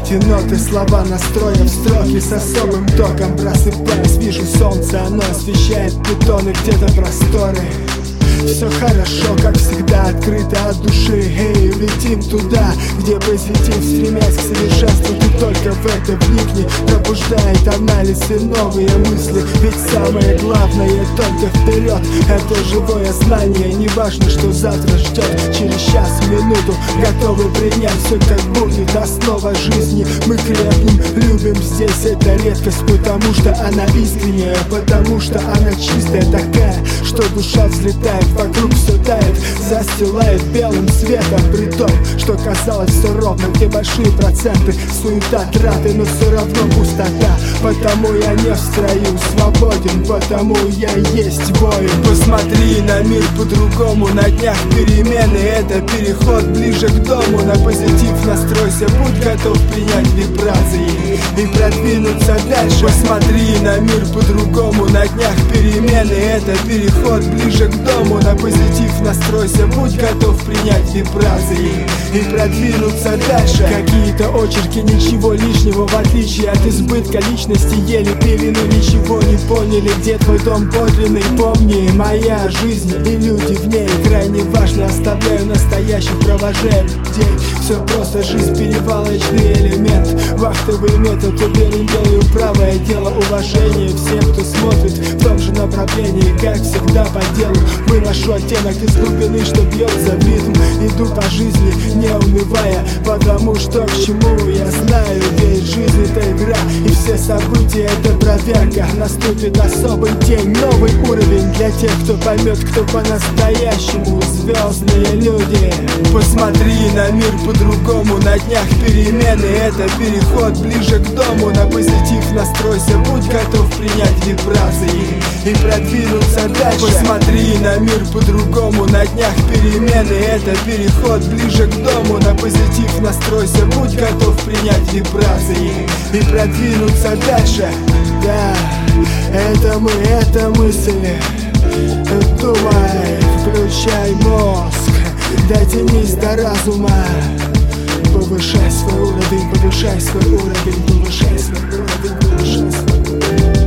эти ноты, слова настроя в строки с особым током. Просыпаясь, вижу солнце, оно освещает бетоны, где-то просторы. Все хорошо, как всегда, открыто от души. Эй, летим туда, где позитив, стремясь к совершенству. Ты только в это вникни, пробуждает анализ и новые мысли. Ведь самое главное только вперед, это живое знание. Не важно, что завтра ждет, через час, минуту готовы принять все, как будет основа жизни. Мы крепнем, любим здесь, это редкость, потому что она искренняя, потому что она чистая, такая, что душа взлетает. Вокруг все тает, застилает белым светом. При том, что казалось все ровно, где большие проценты, суета, траты, но все равно пустота. Потому я не в строю, свободен, потому я есть воин. Посмотри на мир по-другому, на днях перемены. Это переход ближе к дому, на позитив настройся, будь готов принять вибрации и продвинуться дальше. Посмотри на мир по-другому, на днях перемены. Это переход ближе к дому, на позитив настройся, будь готов принять вибрации и продвинуться дальше. Какие-то очерки, ничего лишнего, в отличие от избытка личности. Ели, пили, но ничего не поняли, где твой дом подлинный. Помни, моя жизнь и люди в ней крайне важны. Оставляю настоящих, провожая людей. Все просто, жизнь перевалочный элемент. Вахтовый метод, уверен, делаю правое дело. Уважение всем, кто смотрит в том же направлении, как всегда по делу. Выношу оттенок из глубины, что бьется в ритм. Иду по жизни, не унывая, потому что к чему я знаю. Ведь жизнь это игра, и все события это проверка. Наступит особый день, новый уровень для тех, кто поймет, кто по-настоящему звездные люди. Посмотри на мир по-другому, на днях перемены. Это переход ближе к дому, на позитив настройся, будь готов принять вибрации и продвинуться дальше. Посмотри на мир по-другому, на днях перемены. Это переход ближе к дому, на позитив настройся, будь готов принять вибрации и продвинуться дальше. Да, это мы, это мысли. Думай, включай мозг, дотянись до разума. Повышай свой уровень, повышай свой уровень, повышай свой уровень, повышай свой уровень.